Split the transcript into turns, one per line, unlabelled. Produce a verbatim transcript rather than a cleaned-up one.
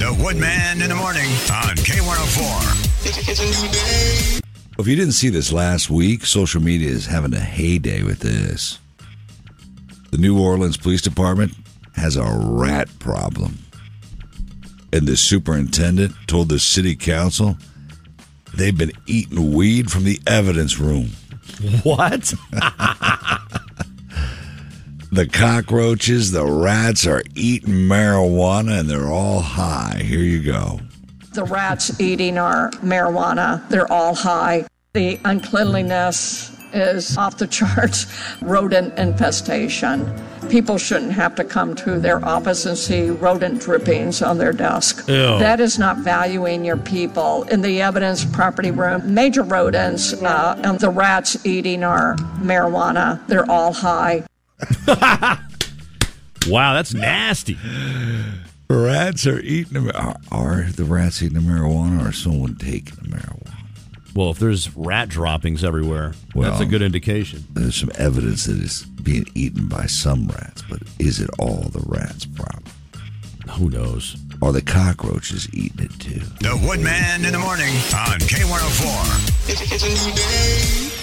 The Woodman in the morning on K one oh four. It's, it's a new day.
If you didn't see this last week, social media is having a heyday with this. The New Orleans Police Department has a rat problem. And the superintendent told the city council they've been eating weed from the evidence room.
What?
The cockroaches, the rats are eating marijuana, and they're all high. Here you go.
The rats eating our marijuana, they're all high. The uncleanliness is off the charts. Rodent infestation. People shouldn't have to come to their office and see rodent drippings on their desk.
Ew.
That is not valuing your people. In the evidence property room, major rodents uh, and the rats eating our marijuana, they're all high.
Wow, that's nasty.
Rats are eating the, are, are the rats eating the marijuana, or someone taking the marijuana?
Well, if there's rat droppings everywhere,
Well,
that's a good indication.
There's some evidence that it's being eaten by some rats, but is it all the rats' problem?
Who knows?
Are the cockroaches eating it too?
The Woodman in the morning on K one oh four. It's, it's a new day.